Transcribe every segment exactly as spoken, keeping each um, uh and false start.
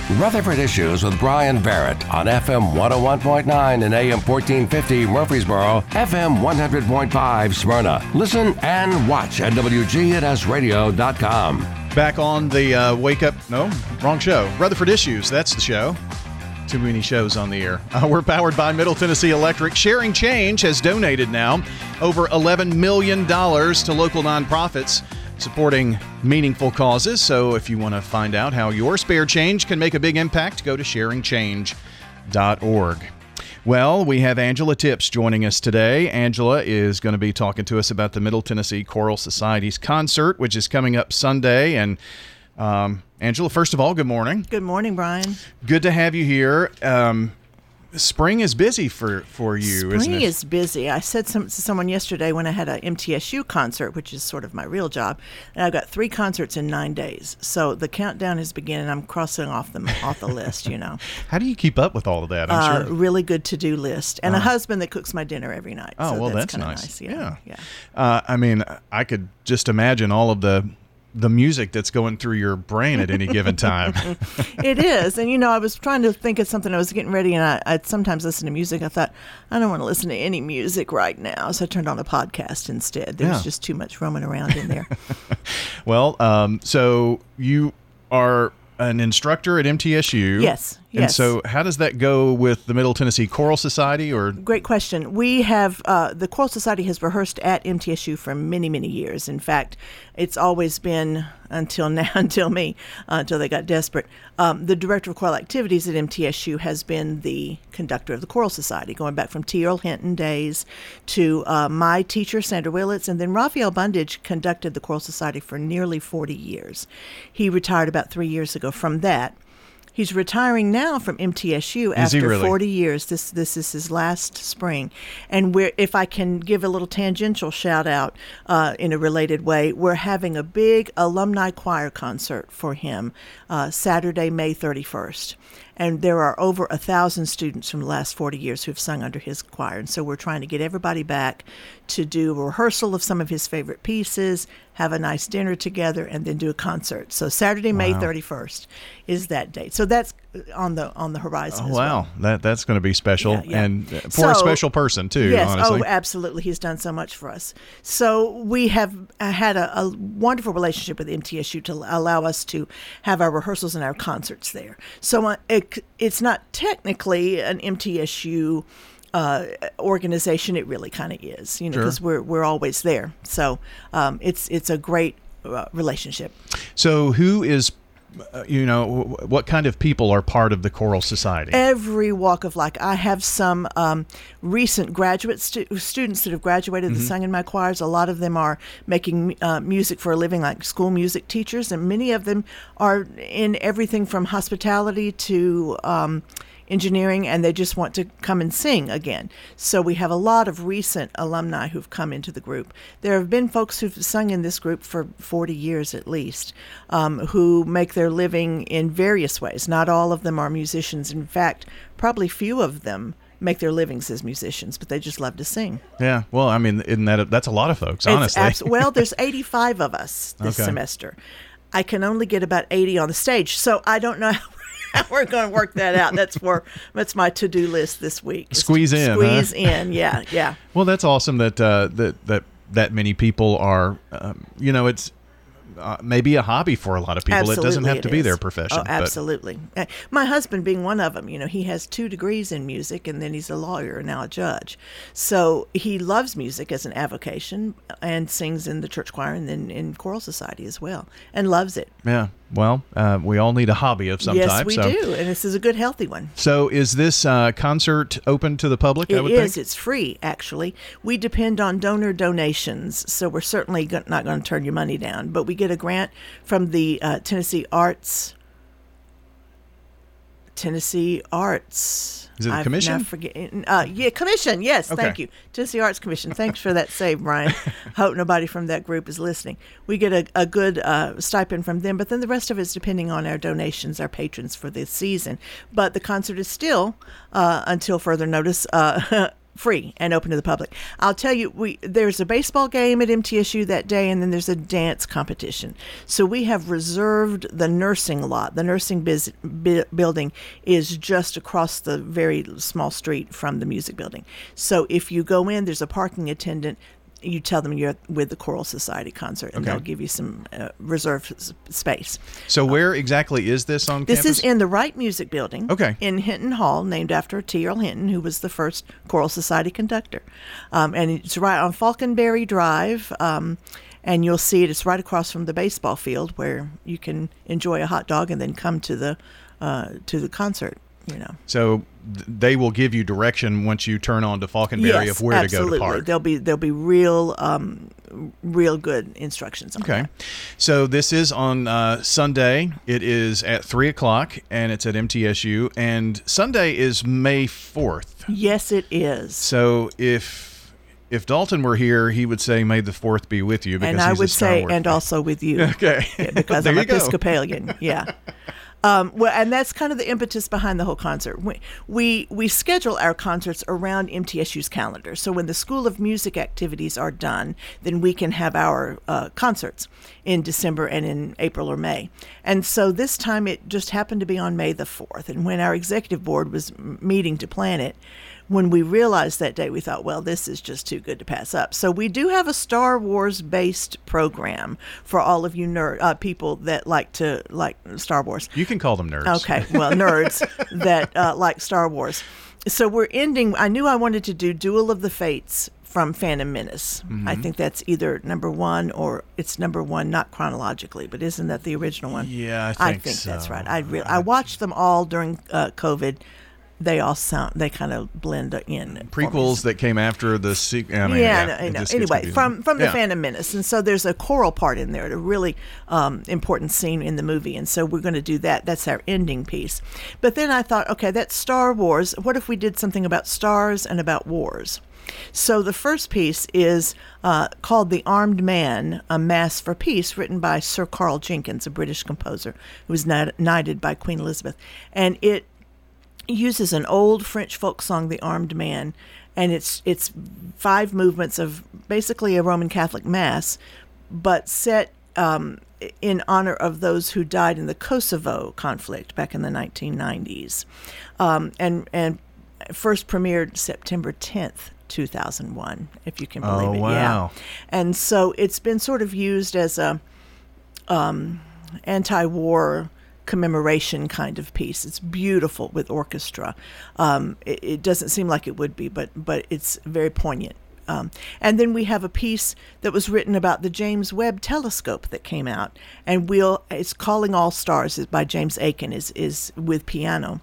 Rutherford Issues with Brian Barrett on F M one oh one point nine and A M fourteen fifty Murfreesboro, F M one hundred point five Smyrna. Listen and watch at W G N S radio dot com. Back on the uh, Wake Up, no, wrong show. Rutherford Issues, that's the show. Too many shows on the air. Uh, we're powered by Middle Tennessee Electric. Sharing Change has donated now over eleven million dollars to local nonprofits supporting meaningful causes. So if you want to find out how your spare change can make a big impact, go to sharing change dot org. Well, we have Angela Tips joining us today. Angela is going to be talking to us about the Middle Tennessee Choral Society's concert, which is coming up Sunday. And um, Angela, first of all, good morning. Good morning, Brian. Good to have you here. Um, spring is busy for, for you, spring isn't it? Spring is busy. I said some, to someone yesterday when I had a M T S U concert, which is sort of my real job, and I've got three concerts in nine days. So the countdown is beginning. I'm crossing off them off the list, you know. How do you keep up with all of that? I'm uh, sure. Really good to-do list. And uh, a husband that cooks my dinner every night. Oh, so well, that's, that's nice. nice. Yeah. Yeah. yeah. Uh, I mean, I could just imagine all of the the music that's going through your brain at any given time. It is. And, you know, I was trying to think of something. I was getting ready, and I, I'd sometimes listen to music. I thought, I don't want to listen to any music right now. So I turned on a podcast instead. There yeah. was just too much roaming around in there. Well, um, so you are an instructor at M T S U. Yes. And yes. so how does that go with the Middle Tennessee Choral Society? Or Great question. We have, uh, the Choral Society has rehearsed at M T S U for many, many years. In fact, it's always been until now, until me, uh, until they got desperate. Um, the director of choral activities at M T S U has been the conductor of the Choral Society, going back from T. Earl Hinton days to uh, my teacher, Sandra Willits, and then Raphael Bundage conducted the Choral Society for nearly forty years. He retired about three years ago from that. He's retiring now from M T S U Is he after really? forty years. This this is his last spring. And we're, if I can give a little tangential shout out uh, in a related way, we're having a big alumni choir concert for him uh, Saturday, May thirty-first. And there are over a thousand students from the last forty years who have sung under his choir. And so we're trying to get everybody back to do a rehearsal of some of his favorite pieces, have a nice dinner together, and then do a concert. So Saturday, May Wow. thirty-first is that date. So that's on the on the horizon oh, as wow, well. that that's going to be special, Yeah, yeah. and for So- a special person too. Yes, honestly. oh, absolutely. He's done so much for us. So we have uh, had a, a wonderful relationship with M T S U to allow us to have our rehearsals and our concerts there. So uh, it, it's not technically an M T S U uh, organization. It really kind of is, you know, Sure. because we're we're always there. So um, it's it's a great uh, relationship. So who is, uh, you know, wh- what kind of people are part of the Choral Society? Every walk of life. I have some um, recent graduate stu- students that have graduated Mm-hmm. that sung in my choirs. A lot of them are making uh, music for a living, like school music teachers, and many of them are in everything from hospitality to um, engineering, and they just want to come and sing again. So we have a lot of recent alumni who've come into the group. There have been folks who've sung in this group for forty years at least, um, who make their living in various ways. Not all of them are musicians. In fact, probably few of them make their livings as musicians, but they just love to sing. Yeah, well, I mean, isn't that a, that's a lot of folks, honestly. It's abs- well, there's eighty-five of us this Okay. semester. I can only get about eighty on the stage, so I don't know how we're going to work that out. That's for that's my to-do list this week. is Squeeze to in, Squeeze huh? in, yeah, yeah. Well, that's awesome that uh, that that that many people are. Um, you know, it's uh, maybe a hobby for a lot of people. Absolutely, it doesn't have to it be is. their profession. Oh, absolutely. Uh, My husband being one of them, you know, he has two degrees in music, and then he's a lawyer and now a judge. So he loves music as an avocation and sings in the church choir and then in choral society as well, and loves it. But, yeah. Well, uh, we all need a hobby of some yes, type. we so. do, and this is a good, healthy one. So, is this uh, concert open to the public? I It would is. think? It's free, actually. We depend on donor donations, so we're certainly go- not going to turn your money down. But we get a grant from the uh, Tennessee Arts. Tennessee Arts. Is it the I've commission? now forget- uh, yeah, commission. Yes, Okay. thank you. Tennessee Arts Commission. Thanks for that save, Brian. Hope nobody from that group is listening. We get a, a good uh, stipend from them, but then the rest of it is depending on our donations, our patrons for this season. But the concert is still, uh, until further notice, uh, free and open to the public. I'll tell you, we there's a baseball game at M T S U that day, and then there's a dance competition. So we have reserved the nursing lot. The nursing biz, bi- building is just across the very small street from the music building. So if you go in, there's a parking attendant. You tell them you're with the Choral Society concert, and okay. they'll give you some uh, reserved s- space. So where exactly is this on This campus? is in the Wright Music Building Okay. in Hinton Hall, named after T. Earl Hinton, who was the first Choral Society conductor. Um, and it's right on Falconberry Drive, um, and you'll see it. It's right across from the baseball field where you can enjoy a hot dog and then come to the uh, to the concert. You know. So th- they will give you direction once you turn on to Falconberry Yes, of where absolutely. to go to park. There'll be there'll be real um, real good instructions on Okay. that. So this is on uh, Sunday. It is at three o'clock, and it's at M T S U. And Sunday is May fourth. Yes, it is. So if if Dalton were here, he would say, "May the fourth be with you." Because And I he's a would Star say, Wars and fan. also with you. Okay. Yeah, because There I'm you go. Episcopalian. Yeah. Um, well, and that's kind of the impetus behind the whole concert. We, we we schedule our concerts around M T S U's calendar. So when the School of Music activities are done, then we can have our uh, concerts in December and in April or May. And so this time it just happened to be on May the fourth. And when our executive board was m- meeting to plan it, when we realized that day, we thought, well, this is just too good to pass up. So we do have a Star Wars-based program for all of you nerd uh, people that like to like Star Wars. You can call them nerds. Okay, well, nerds that uh, like Star Wars. So we're ending. I knew I wanted to do Duel of the Fates from Phantom Menace. Mm-hmm. I think that's either number one or it's number one, not chronologically, but isn't that the original one? Yeah, I think think so. that's right. I re- I watched them all during uh, COVID. They all sound. They kind of blend in. for me. Prequels that came after the sequel. I mean, yeah, yeah, I know. I it know. just gets Anyway, confusing. from from the Yeah. Phantom Menace, and so there's a choral part in there, a really um, important scene in the movie, and so we're going to do that. That's our ending piece. But then I thought, okay, that's Star Wars. What if we did something about stars and about wars? So the first piece is uh, called The Armed Man, A Mass for Peace, written by Sir Carl Jenkins, a British composer who was knight- knighted by Queen Elizabeth, and it uses an old French folk song, The Armed Man, and it's it's five movements of basically a Roman Catholic Mass, but set um, in honor of those who died in the Kosovo conflict back in the nineteen nineties, um, and and first premiered September tenth, two thousand one, if you can believe Oh, it. wow. Yeah, and so it's been sort of used as a um, anti-war commemoration kind of piece. It's beautiful with orchestra. Um, it, it doesn't seem like it would be, but but it's very poignant. Um, and then we have a piece that was written about the James Webb Telescope that came out, and we'll it's Calling All Stars is by James Aiken is is with piano.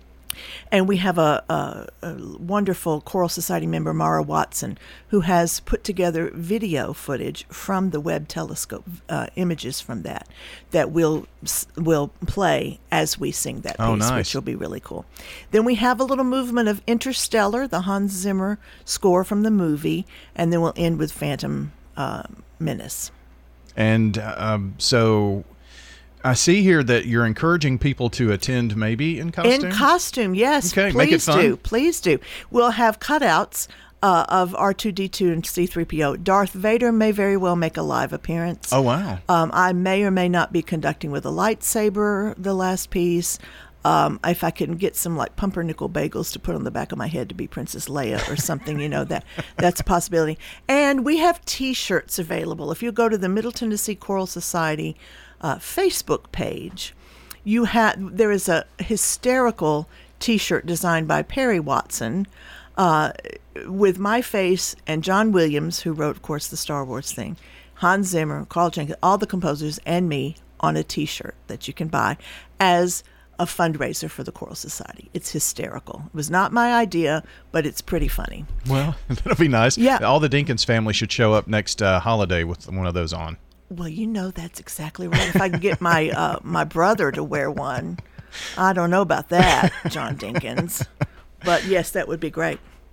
And we have a, a, a wonderful Choral Society member, Mara Watson, who has put together video footage from the Webb Telescope, uh, images from that, that we'll, we'll play as we sing that piece, Oh, nice. which will be really cool. Then we have a little movement of Interstellar, the Hans Zimmer score from the movie, and then we'll end with Phantom uh, Menace. And um, so I see here that you're encouraging people to attend maybe in costume? In costume, yes. Okay, please make it fun. do. Please do. We'll have cutouts uh, of R two D two and C three P O. Darth Vader may very well make a live appearance. Oh, wow. Um, I may or may not be conducting with a lightsaber the last piece. Um, if I can get some like pumpernickel bagels to put on the back of my head to be Princess Leia or something, you know, that that's a possibility. And we have T-shirts available. If you go to the Middle Tennessee Choral Society uh, Facebook page, you have there is a hysterical T-shirt designed by Perry Watson uh, with my face and John Williams, who wrote, of course, the Star Wars thing, Hans Zimmer, Carl Jenkins, all the composers, and me on a T-shirt that you can buy as a fundraiser for the Choral Society. It's hysterical. It was not my idea, but it's pretty funny. Well, that'll be nice. Yeah. All the Dinkins family should show up next uh, holiday with one of those on. Well, you know that's exactly right. If I can get my uh, my brother to wear one, I don't know about that, John Dinkins. But yes, that would be great.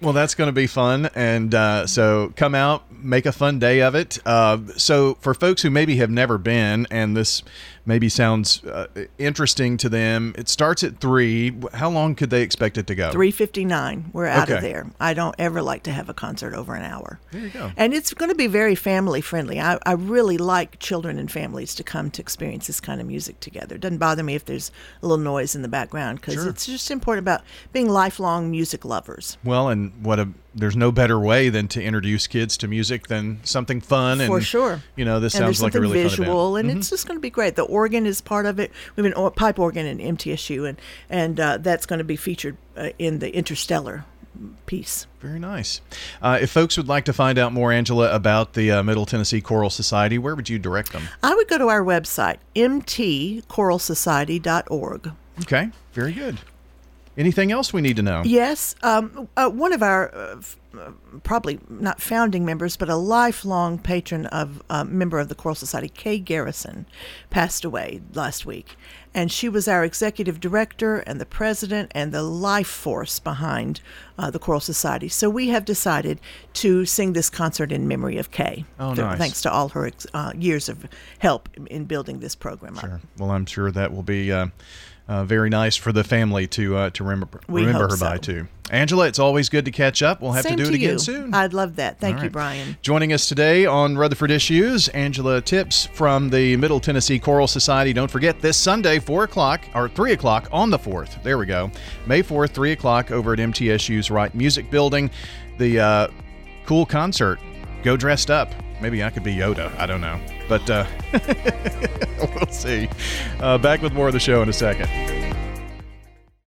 Well, that's going to be fun. And uh, so come out, make a fun day of it. Uh, so for folks who maybe have never been, and this maybe sounds uh, interesting to them, it starts at three. How long could they expect it to go? three fifty-nine. We're out Okay. of there. I don't ever like to have a concert over an hour. There you go. And it's going to be very family friendly. I, I really like children and families to come to experience this kind of music together. It doesn't bother me if there's a little noise in the background because Sure. it's just important about being lifelong music lovers. Well, and what a there's no better way than to introduce kids to music than something fun. And, For sure. You know, this And there's sounds like a something really visual, fun event. and it's just going to be great. The organ is part of it. We have an or- pipe organ in M T S U, and and uh, that's going to be featured uh, in the Interstellar piece. Very nice. Uh, if folks would like to find out more, Angela, about the uh, Middle Tennessee Choral Society, where would you direct them? I would go to our website, m t choral society dot org. Okay, very good. Anything else we need to know? Yes, um, uh, one of our uh, f- uh, probably not founding members, but a lifelong patron of uh, member of the Choral Society, Kay Garrison, passed away last week, and she was our executive director and the president and the life force behind uh, the Choral Society. So we have decided to sing this concert in memory of Kay. Oh, th- nice. Thanks to all her ex- uh, years of help in building this program up. Sure. Well, I'm sure that will be uh, uh, very nice for the family to uh, to remember We remember hope her by so. too. Angela, it's always good to catch up. We'll have Same to do it again you. soon. I'd love that. Thank All you, right. Brian. Joining us today on Rutherford Issues, Angela Tips from the Middle Tennessee Choral Society. Don't forget this Sunday, four o'clock or three o'clock on the fourth. There we go. May fourth, three o'clock over at M T S U's Wright Music Building. The uh, cool concert. Go dressed up. Maybe I could be Yoda. I don't know. But uh, we'll see. Uh, back with more of the show in a second.